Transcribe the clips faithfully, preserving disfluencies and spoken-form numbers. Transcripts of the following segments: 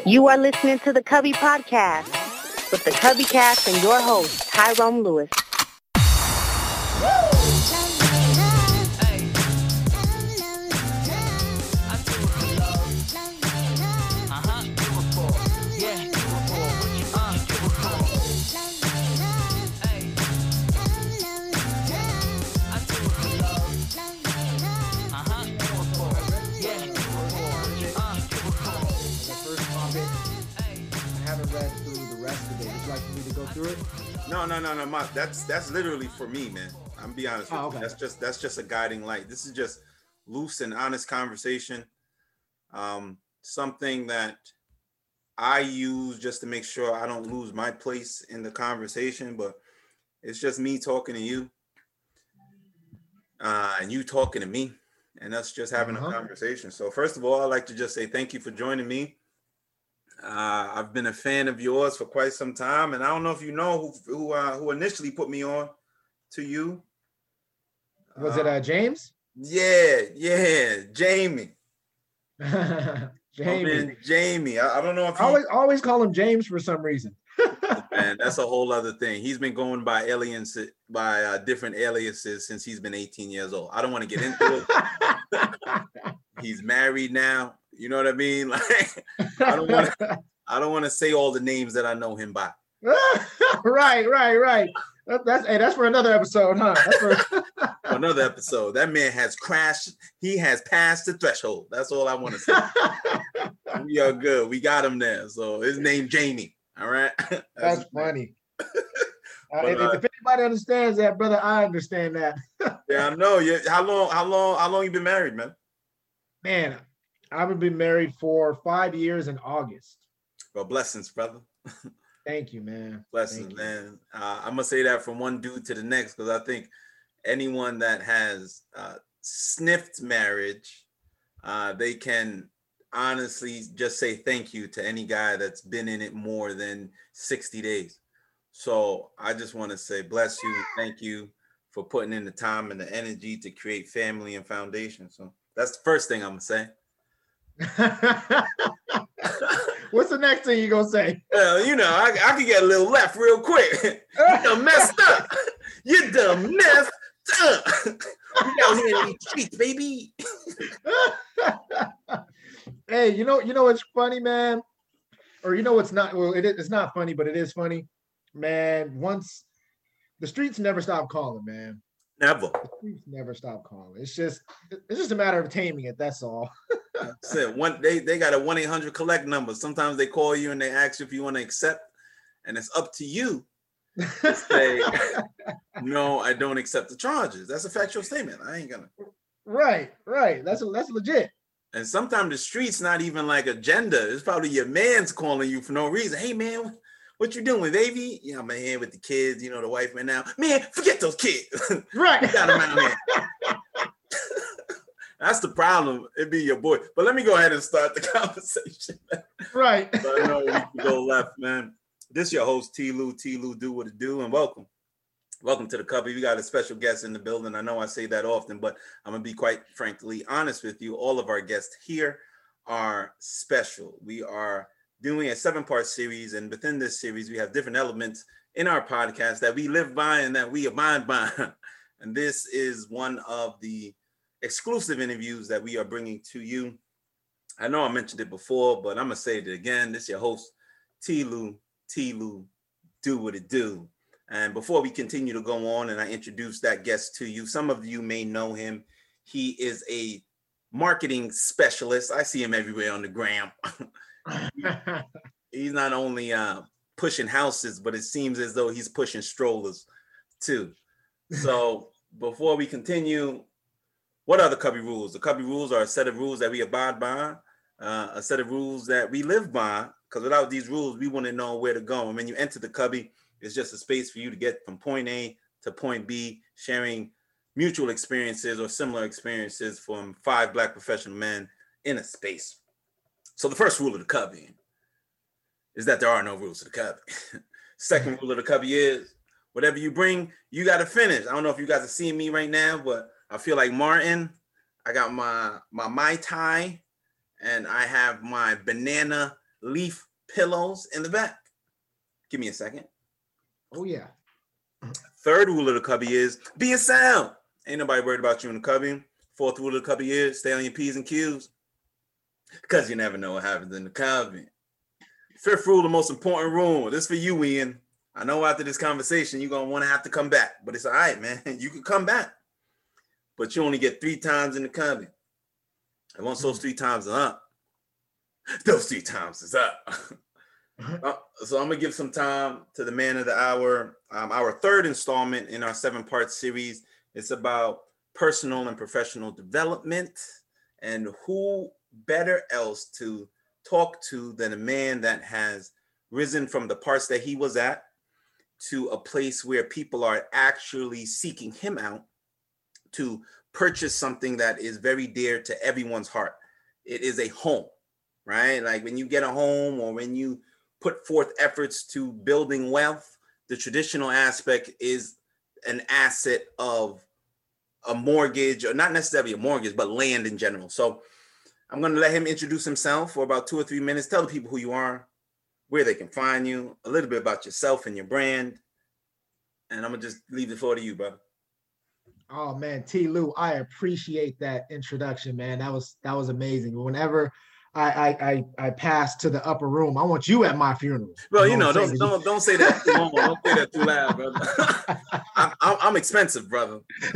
You are listening to the Cubby Podcast with the Cubby Cast and your host, Tyrone Lewis. No, no, no, no. My, that's that's literally for me, man. I'm gonna be honest with oh, okay. you. That's just that's just a guiding light. This is just loose and honest conversation. Um, something that I use just to make sure I don't lose my place in the conversation. But it's just me talking to you, uh, and you talking to me, and us just having uh-huh. a conversation. So first of all, I'd like to just say thank you for joining me. Uh, I've been a fan of yours for quite some time, and I don't know if you know who who, uh, who initially put me on to you. Was uh, it uh, James? Yeah, yeah, Jamie. Jamie. Jamie. I, I don't know if he... I always always call him James for some reason. Man, that's a whole other thing. He's been going by aliens by uh, different aliases since he's been eighteen years old. I don't want to get into it. He's married now. You know what I mean? Like, I don't want to. I don't want to say all the names that I know him by. right, right, right. That, that's hey, that's for another episode, huh? That's for another episode. That man has crashed. He has passed the threshold. That's all I want to say. We are good. We got him there. So his name Jamie. All right. That's, that's funny. uh, but, if, uh, if anybody understands that, brother, I understand that. Yeah, I know. Yeah. How long? How long? How long you been married, man? Man. I've been married for five years in August. Well, blessings, brother. Thank you, man. Blessings, Thank man. Uh, I'm going to say that from one dude to the next, because I think anyone that has uh, sniffed marriage, uh, they can honestly just say thank you to any guy that's been in it more than sixty days. So I just want to say bless you. Thank you for putting in the time and the energy to create family and foundation. So that's the first thing I'm going to say. What's the next thing you gonna say? Well, you know, I, I can get a little left real quick. You done messed up. You done messed up. We out here in these streets, baby. Hey, you know, you know what's funny, man? Or you know what's not? Well, it, it's not funny, but it is funny, man. Once the streets never stop calling, man. Never. The streets never stop calling. It's just, it's just a matter of taming it. That's all. That's it. One, they, they got a one eight hundred collect number. Sometimes they call you and they ask you if you want to accept, and it's up to you to say, no, I don't accept the charges. That's a factual statement. I ain't gonna. Right, right. That's that's legit. And sometimes the street's not even like agenda. It's probably your man's calling you for no reason. Hey, man, what you doing, baby? Yeah, I'm in here with the kids. You know, the wife right now. Man, forget those kids. Right. You got them out here. That's the problem. It'd be your boy. But let me go ahead and start the conversation. Right. I know we can go left, man. This is your host, T. Lou. T. Lou, do what it do, and welcome. Welcome to the Cubby. We got a special guest in the building. I know I say that often, but I'm going to be quite frankly honest with you. All of our guests here are special. We are doing a seven-part series, and within this series, we have different elements in our podcast that we live by and that we abide by. And this is one of the exclusive interviews that we are bringing to you. I know I mentioned it before, but I'm gonna say it again. This is your host, T. Lou. T. Lou, do what it do. And before we continue to go on and I introduce that guest to you, some of you may know him. He is a marketing specialist. I see him everywhere on the gram. He's not only uh, pushing houses, but it seems as though he's pushing strollers too. So before we continue, what are the Cubby rules? The Cubby rules are a set of rules that we abide by, uh, a set of rules that we live by, because without these rules, we wouldn't know where to go. And when you enter the Cubby, it's just a space for you to get from point A to point B, sharing mutual experiences or similar experiences from five Black professional men in a space. So the first rule of the Cubby is that there are no rules to the Cubby. Second rule of the Cubby is whatever you bring, you got to finish. I don't know if you guys are seeing me right now, but I feel like Martin. I got my my Mai Tai, and I have my banana leaf pillows in the back. Give me a second. Oh, yeah. Third rule of the cubby is be a sound. Ain't nobody worried about you in the cubby. Fourth rule of the cubby is stay on your P's and Q's. Because you never know what happens in the cubby. Fifth rule, the most important rule. This for you, Ian. I know after this conversation, you're going to want to have to come back. But it's all right, man. You can come back. But you only get three times in the cubby. And once those three times are up, those three times is up. uh, so I'm going to give some time to the man of the hour. Um, our third installment in our seven-part series. It's about personal and professional development. And who better else to talk to than a man that has risen from the parts that he was at to a place where people are actually seeking him out to purchase something that is very dear to everyone's heart. It is a home, right? Like when you get a home or when you put forth efforts to building wealth, the traditional aspect is an asset of a mortgage, or not necessarily a mortgage, but land in general. So I'm going to let him introduce himself for about two or three minutes. Tell the people who you are, where they can find you, a little bit about yourself and your brand. And I'm going to just leave the floor to you, brother. Oh man, T. Lou, I appreciate that introduction, man. That was that was amazing. Whenever I I I, I pass to the upper room, I want you at my funeral. Well, you know, don't don't don't say that too long. Don't say that too loud, brother. I'm, I'm, I'm expensive, brother.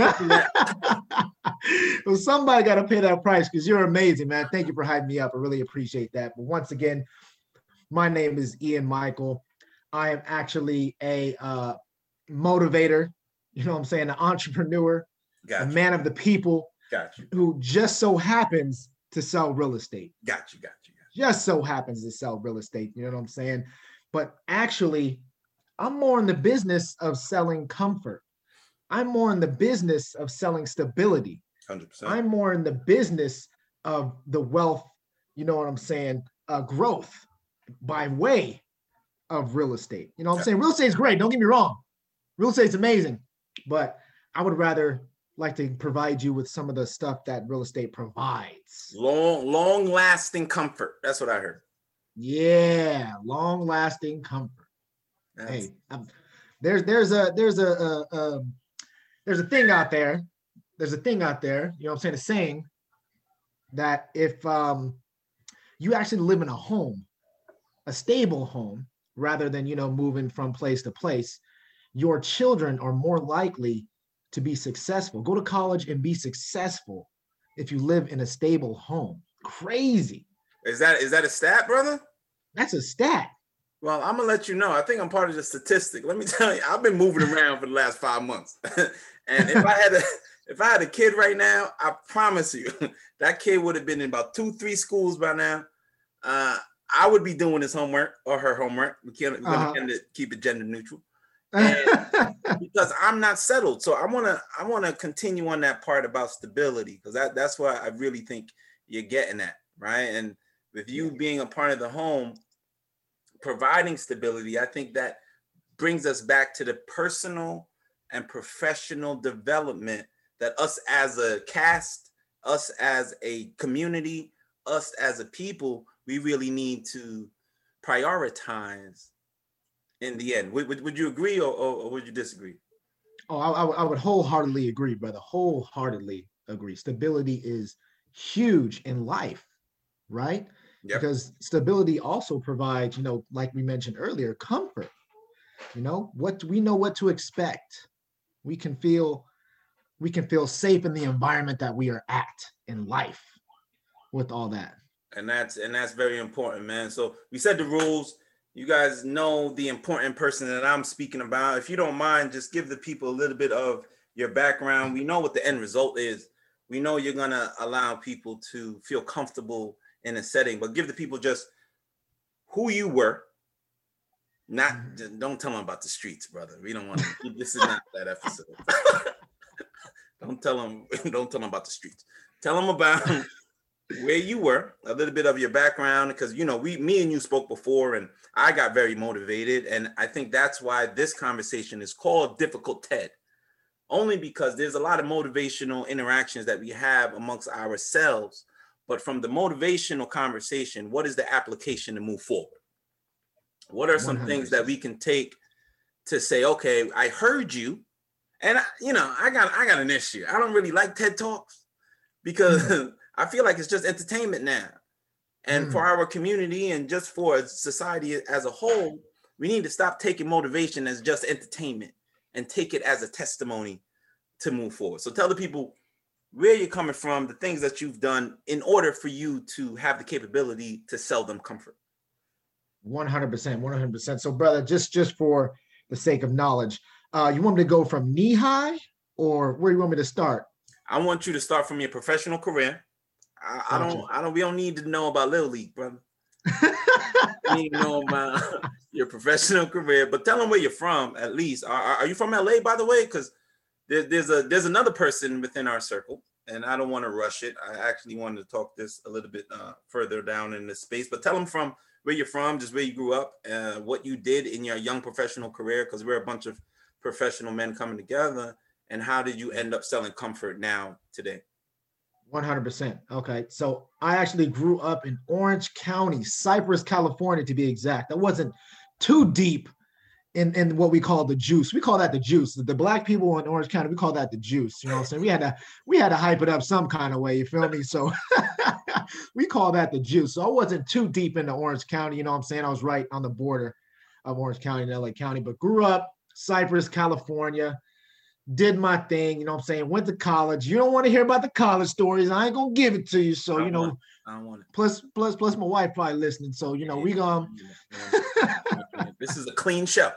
Well, somebody got to pay that price because you're amazing, man. Thank you for hyping me up. I really appreciate that. But once again, my name is Ian Michael. I am actually a uh, motivator. You know what I'm saying? An entrepreneur, Gotcha. A man of the people, Gotcha. Who just so happens to sell real estate. Gotcha, gotcha, gotcha. Just so happens to sell real estate. You know what I'm saying? But actually, I'm more in the business of selling comfort. I'm more in the business of selling stability. one hundred percent. I'm more in the business of the wealth, you know what I'm saying, uh, growth by way of real estate. You know what I'm saying? Real estate is great. Don't get me wrong. Real estate is amazing. But I would rather like to provide you with some of the stuff that real estate provides. Long, long-lasting comfort. That's what I heard. Yeah, long-lasting comfort. That's... Hey, I'm, there's there's a there's a, a, a there's a thing out there. There's a thing out there. You know what I'm saying? A saying that if um, you actually live in a home, a stable home, rather than you know moving from place to place, your children are more likely to be successful. Go to college and be successful if you live in a stable home. Crazy. Is that is that a stat, brother? That's a stat. Well, I'm gonna let you know. I think I'm part of the statistic. Let me tell you, I've been moving around for the last five months. And if I had a if I had a kid right now, I promise you, that kid would have been in about two, three schools by now. Uh, I would be doing his homework or her homework. We can't we're uh-huh. gonna keep it gender neutral. Because I'm not settled. So I want to I want to continue on that part about stability, because that, that's what I really think you're getting at, right? And with you being a part of the home, providing stability, I think that brings us back to the personal and professional development that us as a caste, us as a community, us as a people, we really need to prioritize in the end. Would, would, would you agree or, or, or would you disagree? Oh, I, I would wholeheartedly agree, brother. Wholeheartedly agree. Stability is huge in life, right? Yep. Because stability also provides, you know, like we mentioned earlier, comfort. You know, what we know what to expect. We can feel, we can feel safe in the environment that we are at in life with all that. And that's and that's very important, man. So we said the rules. You guys know the important person that I'm speaking about. If you don't mind, just give the people a little bit of your background. We know what the end result is. We know you're going to allow people to feel comfortable in a setting, but give the people just who you were. Not, just don't tell them about the streets, brother. We don't want to, this is not that episode. Don't tell them, don't tell them about the streets. Tell them about where you were, a little bit of your background, because, you know, we, me and you spoke before, and I got very motivated. And I think that's why this conversation is called Difficult Ted, only because there's a lot of motivational interactions that we have amongst ourselves. But from the motivational conversation, what is the application to move forward? What are some one hundred percent things that we can take to say, okay, I heard you, and I, you know, I got I got an issue. I don't really like TED Talks because mm. I feel like it's just entertainment now. And mm. for our community and just for society as a whole, we need to stop taking motivation as just entertainment and take it as a testimony to move forward. So tell the people where you're coming from, the things that you've done in order for you to have the capability to sell them comfort. one hundred percent, one hundred percent. So brother, just, just for the sake of knowledge, uh, you want me to go from knee high or where do you want me to start? I want you to start from your professional career. I, I don't, I don't, we don't need to know about Little League, brother. We need to know about your professional career, but tell them where you're from at least. Are, are you from L A, by the way? Because there, there's a there's another person within our circle, and I don't want to rush it. I actually wanted to talk this a little bit uh, further down in this space, but tell them from where you're from, just where you grew up, uh, what you did in your young professional career, because we're a bunch of professional men coming together, and how did you end up selling comfort now today? one hundred percent. Okay. So I actually grew up in Orange County, Cypress, California, to be exact. That wasn't too deep in, in what we call the juice. We call that the juice. The black people in Orange County, we call that the juice. You know what I'm saying? We had to, we had to hype it up some kind of way. You feel me? So we call that the juice. So I wasn't too deep into Orange County. You know what I'm saying? I was right on the border of Orange County and L A County, but grew up Cypress, California. Did my thing, you know what I'm saying? Went to college. You don't want to hear about the college stories. I ain't gonna give it to you. So, you know, I don't want it. Plus, plus, plus my wife probably listening. So, you know, we gonna this is a clean show.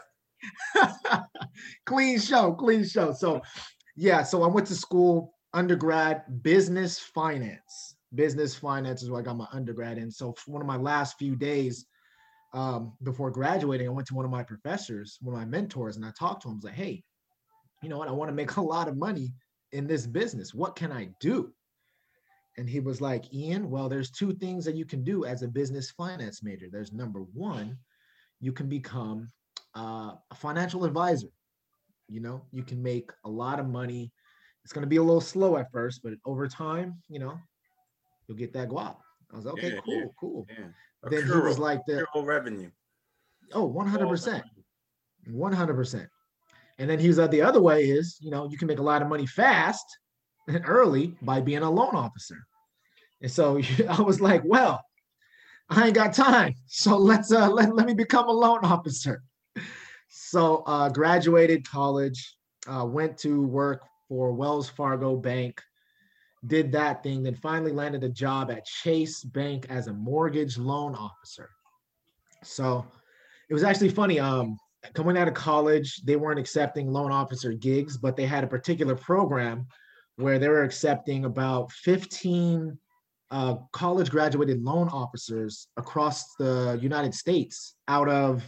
Clean show, clean show. So yeah, so I went to school, undergrad, business finance. Business finance is where I got my undergrad in. So for one of my last few days um, before graduating, I went to one of my professors, one of my mentors, and I talked to him. I was like, hey, you know what? I want to make a lot of money in this business. What can I do? And he was like, Ian, well, there's two things that you can do as a business finance major. There's number one, you can become uh, a financial advisor. You know, you can make a lot of money. It's going to be a little slow at first, but over time, you know, you'll get that guap. I was like, okay, yeah, cool, yeah, cool. Yeah. Then Curl, he was like, the revenue. Oh, one hundred percent. one hundred percent. And then he was like, the other way is, you know, you can make a lot of money fast and early by being a loan officer. And so I was like, well, I ain't got time. So let's uh, let, let me become a loan officer. So uh, graduated college, uh, went to work for Wells Fargo Bank, did that thing, then finally landed a job at Chase Bank as a mortgage loan officer. So it was actually funny. Um, coming out of college, they weren't accepting loan officer gigs, but they had a particular program where they were accepting about fifteen uh, college graduated loan officers across the United States out of,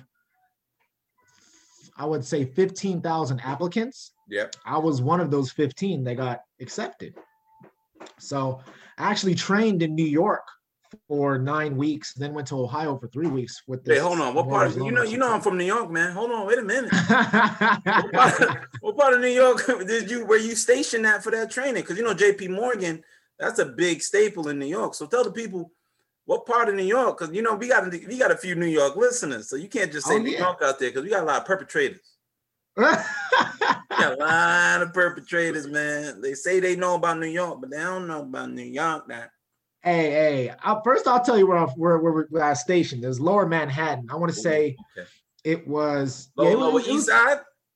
I would say, fifteen thousand applicants. Yeah, I was one of those fifteen that got accepted. So I actually trained in New York for nine weeks, then went to Ohio for three weeks with this. Hey, hold on. What part of, you know, you know I'm from New York, man. Hold on, wait a minute. what, part, what part of New York did you were you stationed at for that training? Because you know J P Morgan, that's a big staple in New York. So tell the people what part of New York, because you know we got we got a few New York listeners, so you can't just say oh, New yeah. York out there because we got a lot of perpetrators. We got a lot of perpetrators, man. They say they know about New York, but they don't know about New York. That. Hey, hey. I'll, first, I'll tell you where where where we're at stationed. There's Lower Manhattan. I want to say okay. it was Lower, yeah, lower was, East Side.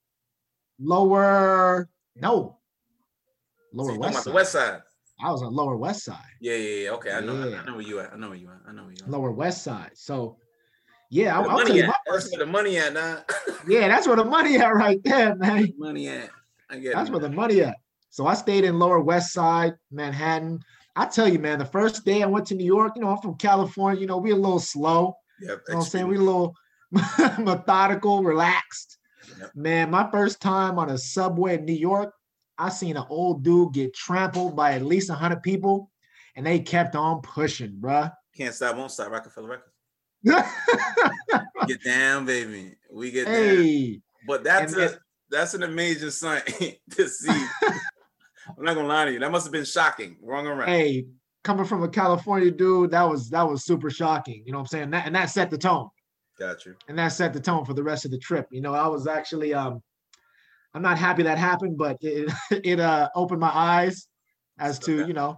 Lower, no, Lower so West Side. Side. The West Side. I was on Lower West Side. Yeah, yeah, yeah. Okay, I know. Yeah. I know where you at. I know where you at. I know where you at. Lower West Side. So, yeah, I'll, the I'll money tell you at. my That's where the money at, now. Yeah, that's where the money at right there, man. The money at. I get That's it. where the money at. So I stayed in Lower West Side, Manhattan. I tell you, man, the first day I went to New York, you know, I'm from California, you know, we a little slow. Yep, you know what I'm saying? We a little methodical, relaxed. Yep. Man, my first time on a subway in New York, I seen an old dude get trampled by at least one hundred people, and they kept on pushing, bruh. Can't stop, won't stop, Rockefeller Records. Get down, baby. We get hey. down. But that's and a, it, that's an amazing sight to see. I'm not gonna lie to you. That must have been shocking. Wrong or right? Hey, coming from a California dude, that was that was super shocking. You know what I'm saying? That, and that set the tone. Got you. And that set the tone for the rest of the trip. You know, I was actually um I'm not happy that happened, but it it uh opened my eyes as to, okay. you know.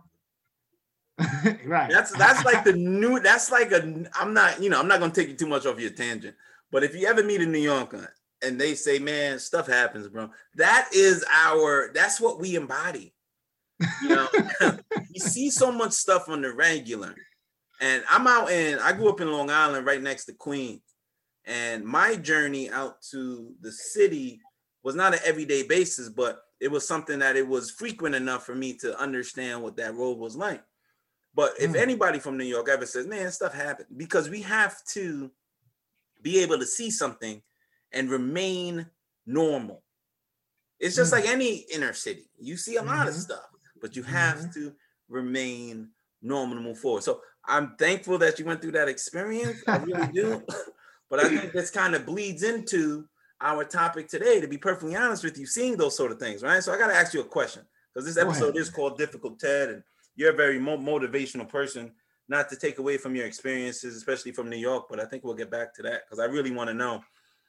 Right. That's that's like the new that's like a I'm not, you know, I'm not gonna take you too much off your tangent, but if you ever meet a New Yorker and they say, man, stuff happens, bro, that is our that's what we embody. You know, you see so much stuff on the regular. And I'm out in, I grew up in Long Island right next to Queens. And my journey out to the city was not an everyday basis, but it was something that it was frequent enough for me to understand what that road was like. But if mm. anybody from New York ever says, man, stuff happened, because we have to be able to see something and remain normal. It's just mm. like any inner city. You see a lot mm-hmm. of stuff, but you have mm-hmm. to remain normal to move forward. So I'm thankful that you went through that experience. I really do. But I think this kind of bleeds into our topic today, to be perfectly honest with you, seeing those sort of things, right? So I got to ask you a question, because this episode is called Difficult Ted, and you're a very mo- motivational person, not to take away from your experiences, especially from New York, but I think we'll get back to that, because I really want to know,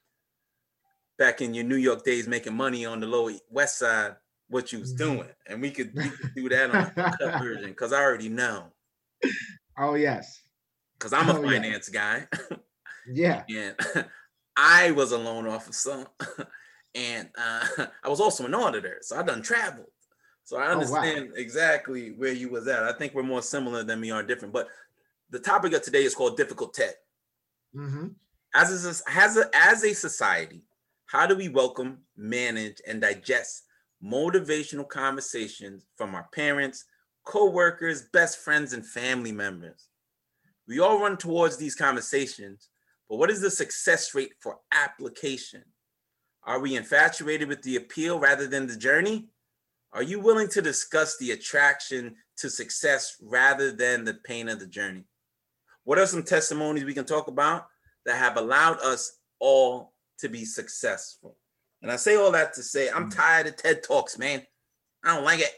back in your New York days making money on the Lower West Side, what you was doing. And we could, we could do that on the cut version, because I already know. Oh, yes. Because I'm a oh, finance yes. guy. Yeah. And I was a loan officer. And uh, I was also an auditor. So I done traveled. So I understand oh, wow. exactly where you was at. I think we're more similar than we are different. But the topic of today is called Difficult Ted. Mm-hmm. As a, as, a, as a society, how do we welcome, manage, and digest motivational conversations from our parents, co-workers, best friends, and family members? We all run towards these conversations, but what is the success rate for application? Are we infatuated with the appeal rather than the journey? Are you willing to discuss the attraction to success rather than the pain of the journey? What are some testimonies we can talk about that have allowed us all to be successful? And I say all that to say, I'm tired of TED Talks, man. I don't like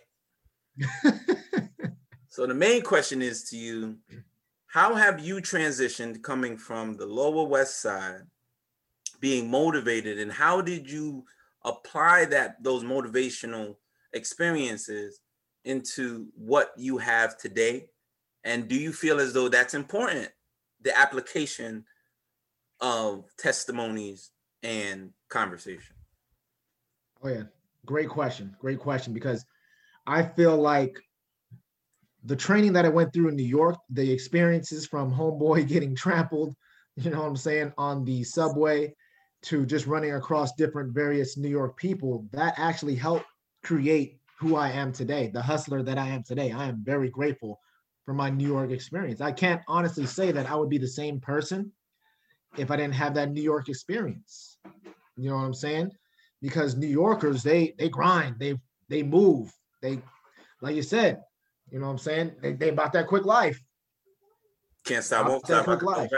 it. So the main question is to you, how have you transitioned coming from the Lower West Side, being motivated, and how did you apply that those motivational experiences into what you have today? And do you feel as though that's important, the application of testimonies and conversation? Oh yeah, great question. Great question, because I feel like the training that I went through in New York, the experiences from homeboy getting trampled, you know what I'm saying, on the subway, to just running across different various New York people, that actually helped create who I am today, the hustler that I am today. I am very grateful for my New York experience. I can't honestly say that I would be the same person if I didn't have that New York experience. You know what I'm saying? Because New Yorkers, they they grind, they they move, they, like you said, you know what I'm saying? They, they about that quick life. Can't stop, won't stop. Quick life.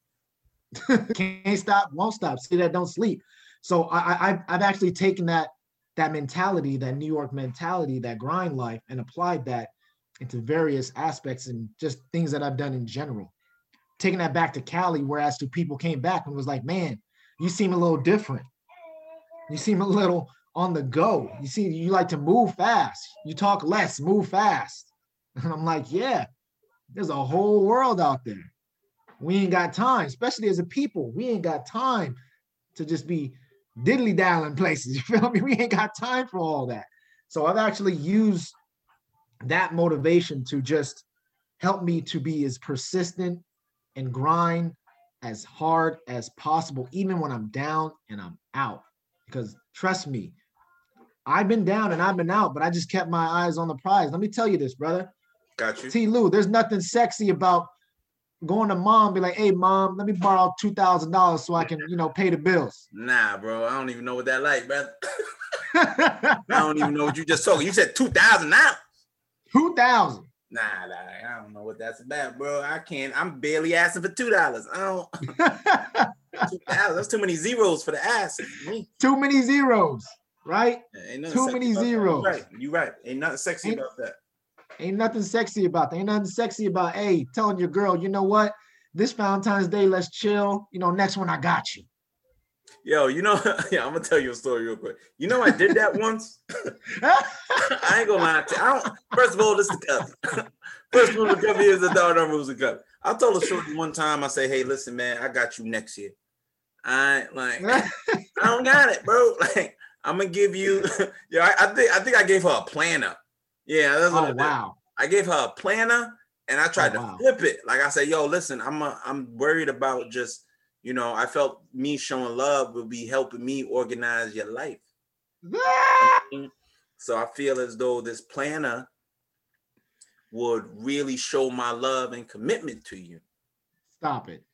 Can't stop, won't stop. See that, don't sleep. So I, I, I've actually taken that that mentality, that New York mentality, that grind life, and applied that into various aspects and just things that I've done in general. Taking that back to Cali, whereas to people came back and was like, man, you seem a little different. You seem a little on the go. You see, you like to move fast. You talk less, move fast. And I'm like, yeah, there's a whole world out there. We ain't got time, especially as a people. We ain't got time to just be diddly dallying places. You feel me? We ain't got time for all that. So I've actually used that motivation to just help me to be as persistent and grind as hard as possible, even when I'm down and I'm out. Because trust me, I've been down and I've been out, but I just kept my eyes on the prize. Let me tell you this, brother. Got you. T. Lou, there's nothing sexy about going to mom, be like, hey, mom, let me borrow two thousand dollars so I can, you know, pay the bills. Nah, bro, I don't even know what that like, brother. I don't even know what you just told. You said two thousand dollars now? two thousand dollars. Nah, nah, I don't know what that's about, bro. I can't. I'm barely asking for two dollars. I don't. two thousand. That's too many zeros for the ass. Too many zeros, right? Yeah, too many zeros. That. You're right. You're right. Ain't nothing sexy ain't, about that. Ain't nothing sexy about that. Ain't nothing sexy about, hey, telling your girl, you know what? This Valentine's Day, let's chill. You know, next one, I got you. Yo, you know, yeah, I'm gonna tell you a story real quick. You know, I did that once. I ain't gonna lie to you. I don't, first of all, this is the cup. First rule of the cup is the dog number rules of the cup. I told a shorty one time, I say, hey, listen, man, I got you next year. I ain't like, I don't got it, bro. Like, I'm gonna give you, yeah, I, I think I think I gave her a planner. Yeah, that's what oh, I did. wow. I gave her a planner and I tried oh, wow. to flip it. Like I said, yo, listen, I'm a, I'm worried about just, you know, I felt me showing love would be helping me organize your life. So I feel as though this planner would really show my love and commitment to you. Stop it.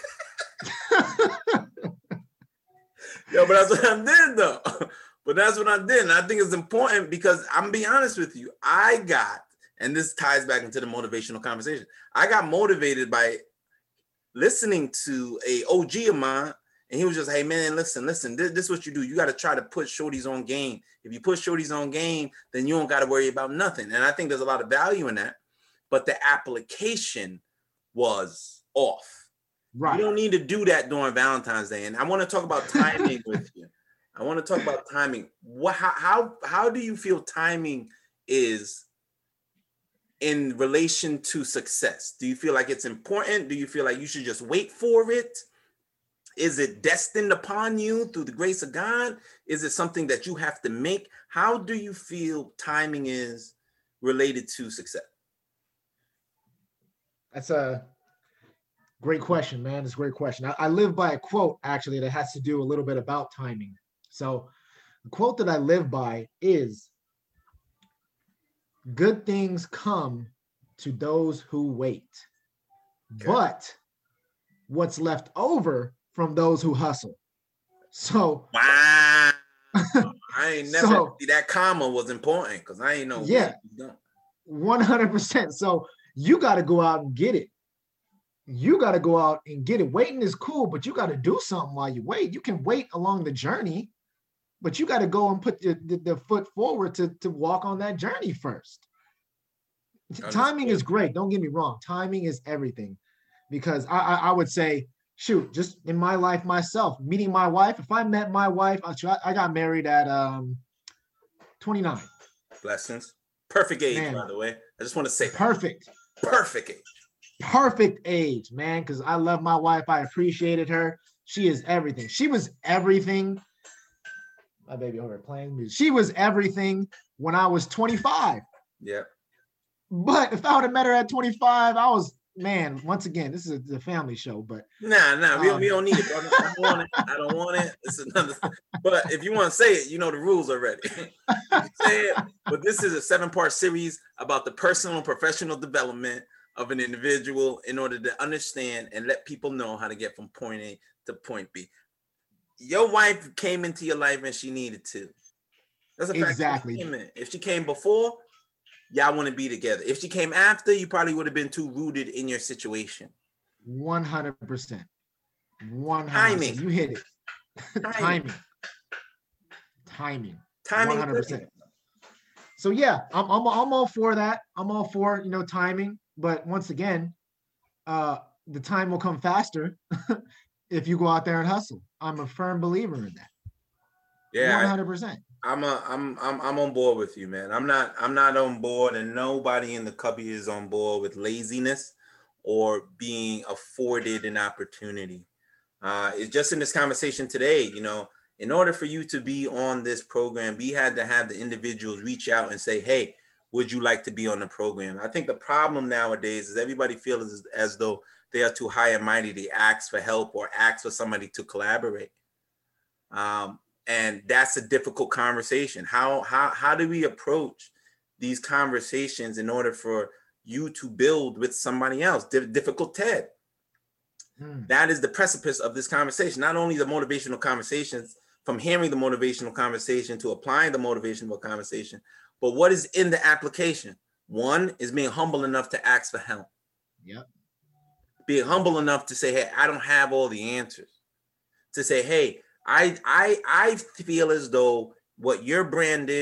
Yo, but that's what I did though. But that's what I did. And I think it's important because I'm gonna be honest with you. I got, and this ties back into the motivational conversation. I got motivated by listening to a O G of mine, and he was just, hey man, listen, listen, this, this is what you do. You got to try to put shorties on game. If you put shorties on game, then you don't got to worry about nothing. And I think there's a lot of value in that. But the application was off. Right. You don't need to do that during Valentine's Day. And I want to talk about timing with you. I want to talk about timing. What, how, how, how do you feel timing is in relation to success? Do you feel like it's important? Do you feel like you should just wait for it? Is it destined upon you through the grace of God? Is it something that you have to make? How do you feel timing is related to success? That's a great question, man. It's a great question. I, I live by a quote, actually, that has to do a little bit about timing. So the quote that I live by is, good things come to those who wait, okay. But what's left over from those who hustle. So wow, I ain't never so, that comma was important because I ain't know. Yeah, one hundred percent. So you got to go out and get it. You got to go out and get it. Waiting is cool, but you got to do something while you wait. You can wait along the journey, but you got to go and put the, the, the foot forward to, to walk on that journey first. Timing is great. Don't get me wrong. Timing is everything, because I, I, I would say, shoot, just in my life myself, meeting my wife. If I met my wife, I got married at um, twenty-nine. Blessings. Perfect age, man. By the way. I just want to say perfect. Perfect age. Perfect age, man, because I love my wife. I appreciated her. She is everything. She was everything. My baby over playing music. She was everything when I was twenty-five. Yeah. But if I would have met her at twenty-five, I was, man, once again, this is a, a family show, but. Nah, nah, we, um, we don't need it, brother. I don't want it. I don't want it. It's another, but if you want to say it, you know the rules already. Say it. But this is a seven-part series about the personal and professional development of an individual in order to understand and let people know how to get from point A to point B. Your wife came into your life and she needed to. That's a fact. Exactly. If she came before, y'all want to be together. If she came after, you probably would have been too rooted in your situation. one hundred percent. one hundred percent. Timing. You hit it. Timing. Timing. Timing. one hundred percent. So yeah, I'm, I'm, I'm all for that. I'm all for, you know, timing. But once again, uh, the time will come faster if you go out there and hustle. I'm a firm believer in that. Yeah. one hundred percent. I'm a, I'm I'm I'm on board with you, man. I'm not I'm not on board, and nobody in the cubby is on board with laziness or being afforded an opportunity. Uh, it's just in this conversation today, you know, in order for you to be on this program, we had to have the individuals reach out and say, hey, would you like to be on the program? I think the problem nowadays is everybody feels as, as though they are too high and mighty to ask for help or ask for somebody to collaborate. Um, And that's a difficult conversation. How how how do we approach these conversations in order for you to build with somebody else? D- difficult, Ted. Hmm. That is the precipice of this conversation. Not only the motivational conversations, from hearing the motivational conversation to applying the motivational conversation, but what is in the application? One is being humble enough to ask for help. Yep. Being humble enough to say, hey, I don't have all the answers. To say, hey, I I I feel as though what your brand is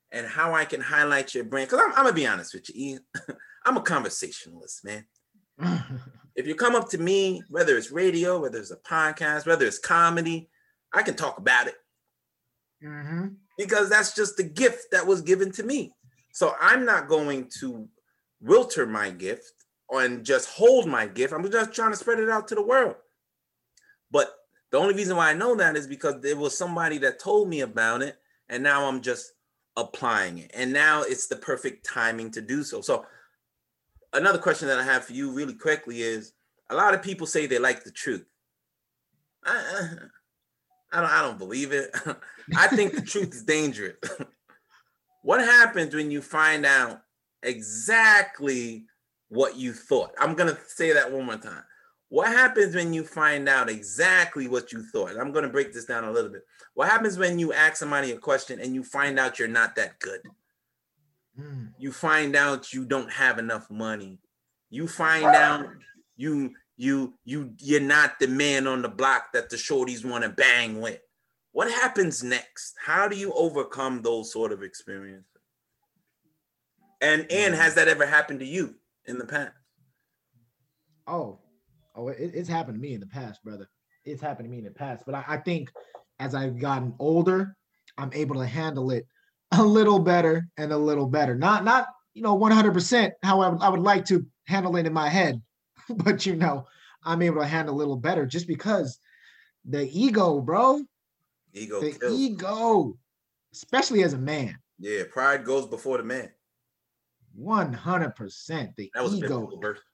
and how I can highlight your brand. Because I'm, I'm gonna be honest with you, Ian. I'm a conversationalist, man. If you come up to me, whether it's radio, whether it's a podcast, whether it's comedy, I can talk about it. Mm-hmm. Because that's just the gift that was given to me. So I'm not going to wilter my gift and just hold my gift. I'm just trying to spread it out to the world. But the only reason why I know that is because there was somebody that told me about it, and now I'm just applying it. And now it's the perfect timing to do so. So another question that I have for you really quickly is, a lot of people say they like the truth. I, I, don't, I don't believe it. I think the truth is dangerous. What happens when you find out exactly what you thought? I'm going to say that one more time. What happens when you find out exactly what you thought? I'm going to break this down a little bit. What happens when you ask somebody a question and you find out you're not that good? Mm. You find out you don't have enough money. You find out you you you you're not the man on the block that the shorties want to bang with. What happens next? How do you overcome those sort of experiences? And and has that ever happened to you in the past? Oh, oh, it, it's happened to me in the past, brother. It's happened to me in the past. But I, I think as I've gotten older, I'm able to handle it a little better and a little better. Not not you know one hundred percent how I would, I would like to handle it in my head, but you know I'm able to handle a little better just because the ego, bro. Ego, the kills. ego, especially as a man. Yeah, pride goes before the man. one hundred percent. The that was ego. A verse.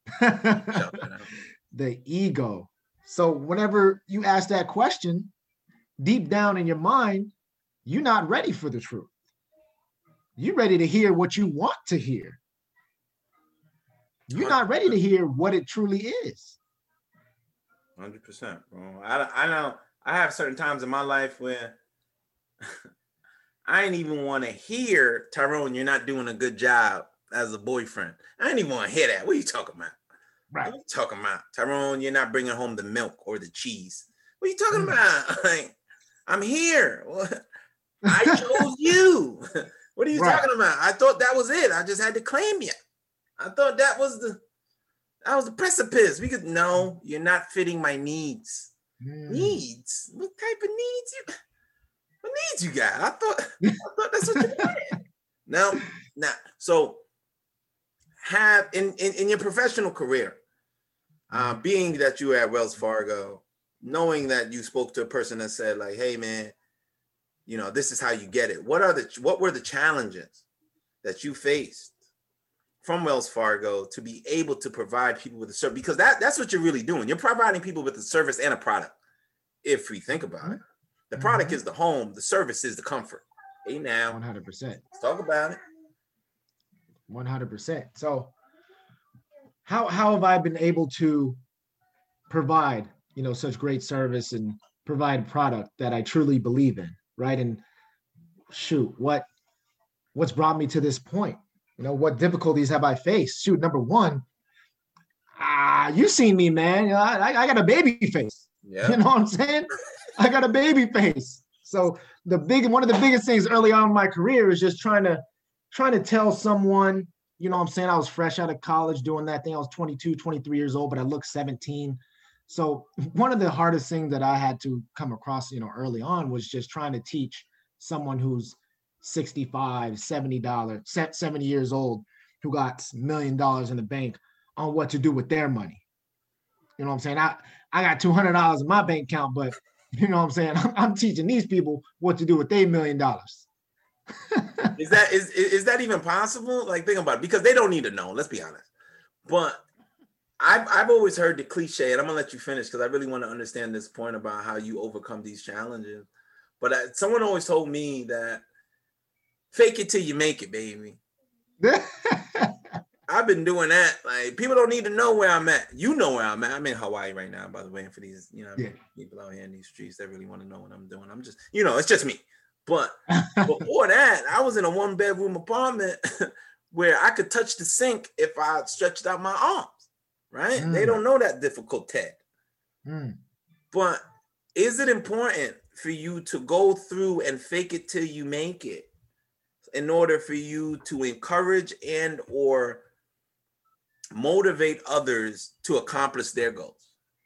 The ego. So whenever you ask that question, deep down in your mind, you're not ready for the truth. You're ready to hear what you want to hear. You're not ready to hear what it truly is. one hundred percent, bro. I, I know I have certain times in my life where I ain't even want to hear, Tyrone, you're not doing a good job as a boyfriend. I ain't even want to hear that. What are you talking about? Right. What are you talking about? Tyrone, you're not bringing home the milk or the cheese. What are you talking mm. about? Like, I'm here. I chose you. What are you right. talking about? I thought that was it. I just had to claim you. I thought that was the that was the precipice. We could no, you're not fitting my needs. Mm. Needs? What type of needs you? What needs you got? I thought I thought that's what you wanted. No, nah. So have in, in in your professional career, uh, being that you were at Wells Fargo, knowing that you spoke to a person that said like, "Hey, man, you know this is how you get it." What are the what were the challenges that you faced from Wells Fargo to be able to provide people with a service? Because that that's what you're really doing. You're providing people with a service and a product. If we think about it, the product mm-hmm. is the home, the service is the comfort. Hey, now, one hundred percent. Let's talk about it. one hundred percent. So, how how have I been able to provide, you know, such great service and provide a product that I truly believe in, right? And shoot, what what's brought me to this point? You know, what difficulties have I faced? Shoot, number one, ah, you seen me, man. You know, I, I got a baby face. Yeah. You know what I'm saying? I got a baby face. So the big one of the biggest things early on in my career is just trying to trying to tell someone, you know what I'm saying? I was fresh out of college doing that thing. I was twenty-two, twenty-three years old, but I looked seventeen. So one of the hardest things that I had to come across, you know, early on was just trying to teach someone who's sixty-five, seventy dollars, seventy years old, who got a million dollars in the bank on what to do with their money. You know what I'm saying? I, I got two hundred dollars in my bank account, but you know what I'm saying? I'm, I'm teaching these people what to do with their million dollars. Is that is is that even possible? Like, think about it, because they don't need to know. Let's be honest. But I've I've always heard the cliche, and I'm gonna let you finish because I really want to understand this point about how you overcome these challenges. But I, someone always told me that fake it till you make it, baby. I've been doing that. Like, people don't need to know where I'm at. You know where I'm at. I'm in Hawaii right now, by the way. And for these, you know, yeah. people out here in these streets that really want to know what I'm doing. I'm just, you know, it's just me. But before that, I was in a one bedroom apartment where I could touch the sink if I stretched out my arms, right? Mm. They don't know that difficult, Ted. Mm. But is it important for you to go through and fake it till you make it? in order for you to encourage and or motivate others to accomplish their goals?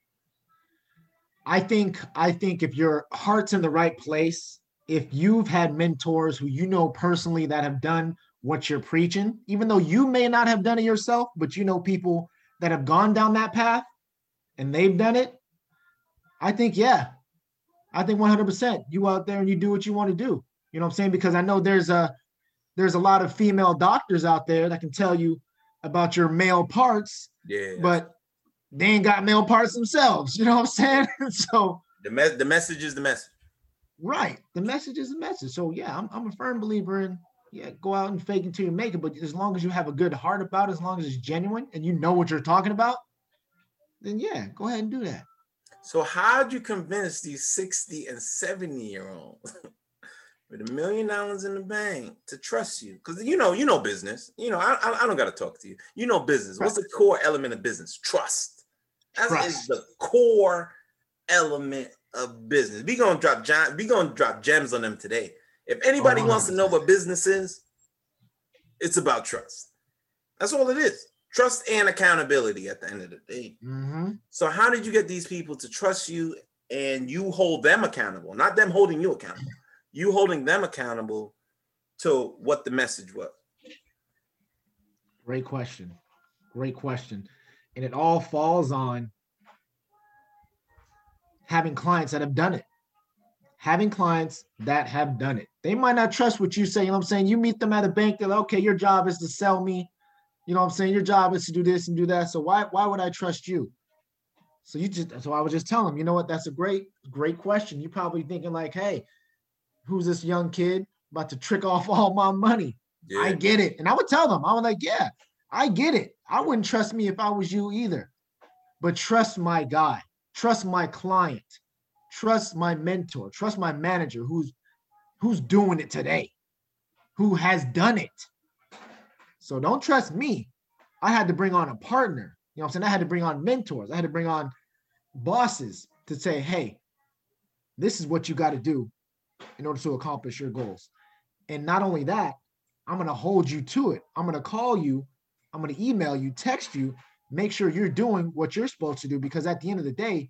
I think I think if your heart's in the right place, if you've had mentors who you know personally that have done what you're preaching, even though you may not have done it yourself, but you know people that have gone down that path and they've done it, I think, yeah, I think one hundred percent you out there and you do what you want to do. You know what I'm saying? Because I know there's a there's a lot of female doctors out there that can tell you about your male parts, yeah, but they ain't got male parts themselves. You know what I'm saying? So the me- the message is the message. Right. The message is the message. So yeah, I'm I'm a firm believer in, yeah, go out and fake until you make it. But as long as you have a good heart about it, as long as it's genuine and you know what you're talking about, then yeah, go ahead and do that. So how'd you convince these sixty and seventy year olds with a million dollars in the bank to trust you? Because you know, you know business. You know, I I, I don't got to talk to you. You know business. What's the core element of business? Trust. That Trust. is the core element of business. We gonna drop giant, we gonna drop gems on them today. If anybody oh, wants to know what business is, it's about trust. That's all it is. Trust and accountability at the end of the day. Mm-hmm. So how did you get these people to trust you and you hold them accountable? Not them holding you accountable. You holding them accountable to what the message was. Great question. Great question. And it all falls on having clients that have done it. Having clients that have done it. They might not trust what you say. You know what I'm saying? You meet them at a bank, they're like, okay, your job is to sell me. You know what I'm saying? Your job is to do this and do that. So why, why would I trust you? So you just, so I would just tell them, you know what? That's a great, great question. You're probably thinking like, hey, who's this young kid about to trick off all my money? Yeah. I get it. And I would tell them, I was like, yeah, I get it. I wouldn't trust me if I was you either, but trust my guy, trust my client, trust my mentor, trust my manager who's, who's doing it today, who has done it. So don't trust me. I had to bring on a partner. You know what I'm saying? I had to bring on mentors. I had to bring on bosses to say, hey, this is what you got to do in order to accomplish your goals. And not only that, I'm going to hold you to it. I'm going to call you. I'm going to email you, text you, make sure you're doing what you're supposed to do. Because at the end of the day,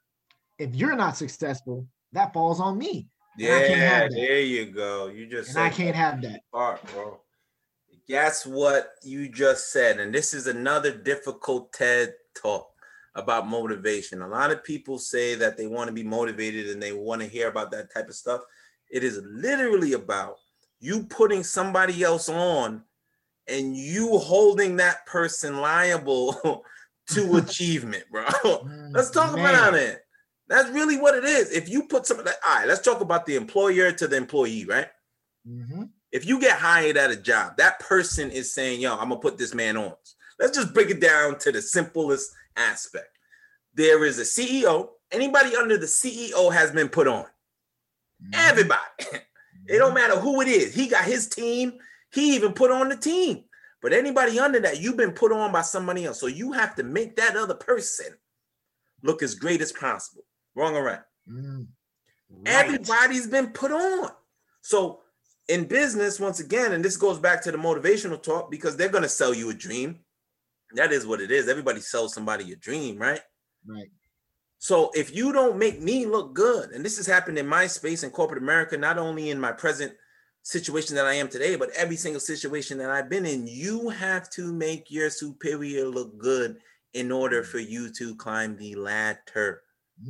if you're not successful, that falls on me. Yeah, I can't have that. There you go. You just and I can't have that. Part, bro. That's what you just said. And this is another difficult TED talk about motivation. A lot of people say that they want to be motivated and they want to hear about that type of stuff. It is literally about you putting somebody else on and you holding that person liable to achievement, bro. Let's talk Man. about it. That's really what it is. If you put somebody, all right, let's talk about the employer to the employee, right? Mm-hmm. If you get hired at a job, that person is saying, yo, I'm going to put this man on. Let's just break it down to the simplest aspect. There is a C E O. Anybody under the C E O has been put on. Mm-hmm. Everybody. It don't matter who it is. He got his team. He even put on the team. But anybody under that, you've been put on by somebody else. So you have to make that other person look as great as possible. Wrong or right? Mm, right. Everybody's been put on. So in business, once again, and this goes back to the motivational talk, because they're going to sell you a dream. That is what it is. Everybody sells somebody a dream, right? Right. So if you don't make me look good, and this has happened in my space in corporate America, not only in my present situation that I am today, but every single situation that I've been in, you have to make your superior look good in order for you to climb the ladder.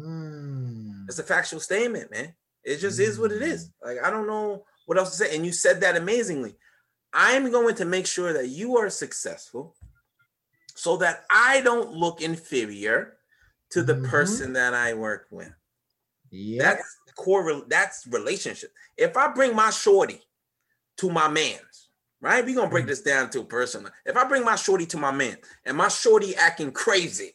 Mm. It's a factual statement, man. It just mm. is what it is. Like, I don't know what else to say. And you said that amazingly. I'm going to make sure that you are successful so that I don't look inferior to the mm-hmm. person that I work with. Yeah. That's core. That's relationship. If I bring my shorty to my man's, right? We're going to break mm-hmm. this down to a person. If I bring my shorty to my man and my shorty acting crazy,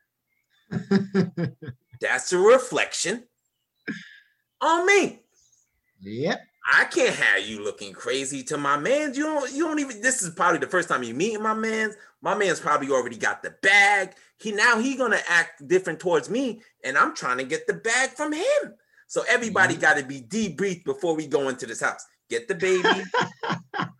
that's a reflection on me. Yep. I can't have you looking crazy to my man. You don't, you don't even, this is probably the first time you meet my man's. My man's probably already got the bag. He now he gonna act different towards me, and I'm trying to get the bag from him. So everybody mm-hmm. got to be debriefed before we go into this house. Get the baby,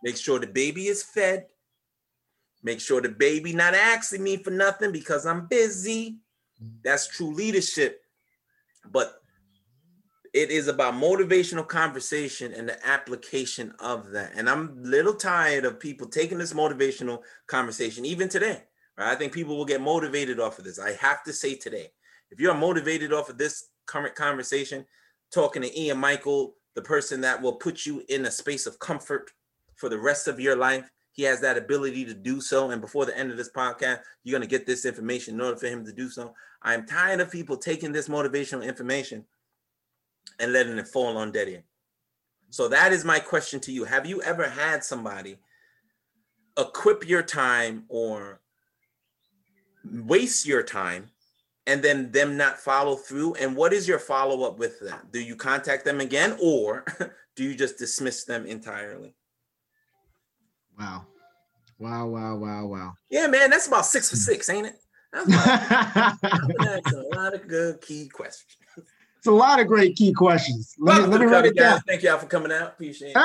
Make sure the baby is fed. Make sure the baby not asking me for nothing because I'm busy. That's true leadership. But it is about motivational conversation and the application of that. And I'm a little tired of people taking this motivational conversation, even today. Right? I think people will get motivated off of this. I have to say today, if you're motivated off of this current conversation, talking to Ian Michael, the person that will put you in a space of comfort for the rest of your life, he has that ability to do so. And before the end of this podcast, you're going to get this information in order for him to do so. I'm tired of people taking this motivational information and letting it fall on dead ear. So that is my question to you. Have you ever had somebody equip your time or waste your time and then them not follow through? And what is your follow-up with that? Do you contact them again, or do you just dismiss them entirely? Wow. Wow, wow, wow, wow. Yeah, man, that's about six for six, ain't it? That's, about, that's a lot of good key questions. It's a lot of great key questions. Let me, let me run it down. Thank y'all for coming out. Appreciate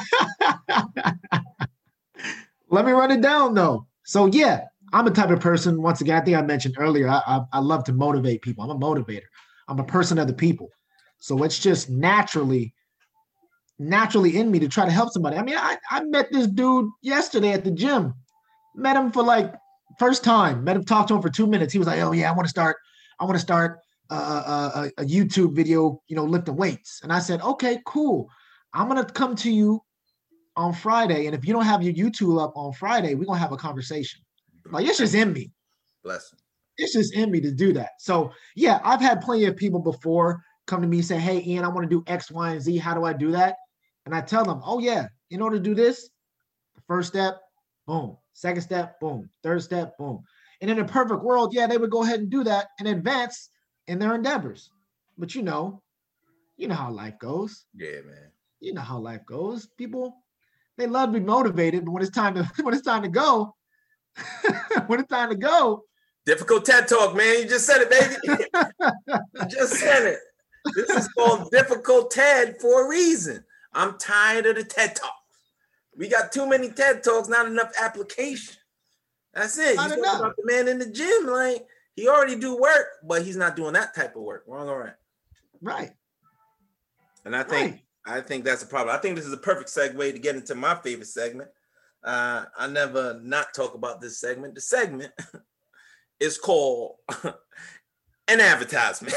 it. Let me run it down, though. So, yeah, I'm a type of person, once again, I think I mentioned earlier, I, I, I love to motivate people. I'm a motivator. I'm a person of the people. So it's just naturally, naturally in me to try to help somebody. I mean, I, I met this dude yesterday at the gym. Met him for like first time. Met him, talked to him for two minutes. He was like, oh, yeah, I want to start, I want to start a, a, a YouTube video, you know, lifting weights. And I said, okay, cool. I'm going to come to you on Friday. And if you don't have your YouTube up on Friday, we're going to have a conversation. Like, it's just in me. Bless. It's just in me to do that. So, yeah, I've had plenty of people before come to me and say, hey, Ian, I want to do X, Y, and Z. How do I do that? And I tell them, oh, yeah, in order to do this, the first step, boom. Second step, boom. Third step, boom. And in a perfect world, yeah, they would go ahead and do that and advance in their endeavors. But, you know, you know how life goes. Yeah, man. You know how life goes. People, they love to be motivated, but when it's time to when it's time to go, when it's time to go. Difficult TED Talk, man. You just said it, baby. You just said it. This is called Difficult TED for a reason. I'm tired of the TED Talk. We got too many TED Talks, not enough application. That's it. You talk about the man in the gym, like he already do work, but he's not doing that type of work. Wrong or right? Right. And I think right. I think that's a problem. I think this is a perfect segue to get into my favorite segment. Uh, I never not talk about this segment. The segment is called an advertisement.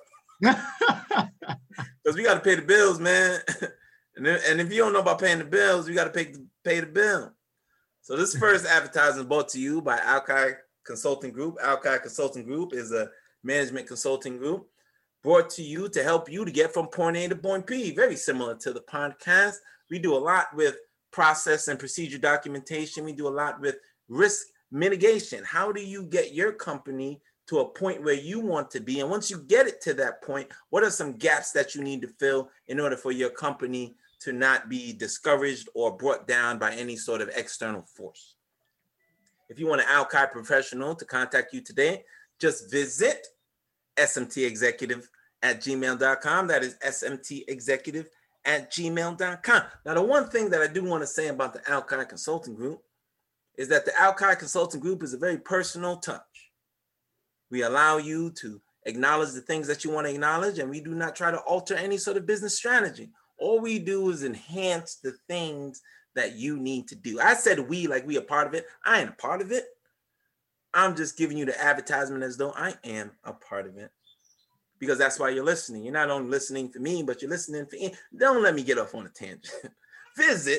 Because we got to pay the bills, man. And, then, and if you don't know about paying the bills, you got to pay, pay the bill. So this first advertisement is brought to you by Alki Consulting Group. Alki Consulting Group is a management consulting group brought to you to help you to get from point A to point B. Very similar to the podcast. We do a lot with process and procedure documentation. We do a lot with risk mitigation. How do you get your company to a point where you want to be? And once you get it to that point, what are some gaps that you need to fill in order for your company to not be discouraged or brought down by any sort of external force? If you want an Alki professional to contact you today, just visit S M T executive at gmail dot com. That is S M T executive at gmail dot com. Now, the one thing that I do want to say about the Alki Consulting Group is that the Alki Consulting Group is a very personal touch. We allow you to acknowledge the things that you want to acknowledge, and we do not try to alter any sort of business strategy. All we do is enhance the things that you need to do. I said we like we are part of it. I ain't a part of it. I'm just giving you the advertisement as though I am a part of it. Because that's why you're listening. You're not only listening for me, but you're listening for Ian. Don't let me get off on a tangent. Visit